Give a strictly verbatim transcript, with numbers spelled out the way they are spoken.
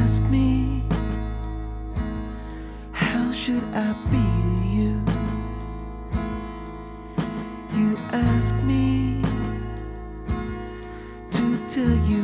ask me, how should I be to you? You ask me to tell you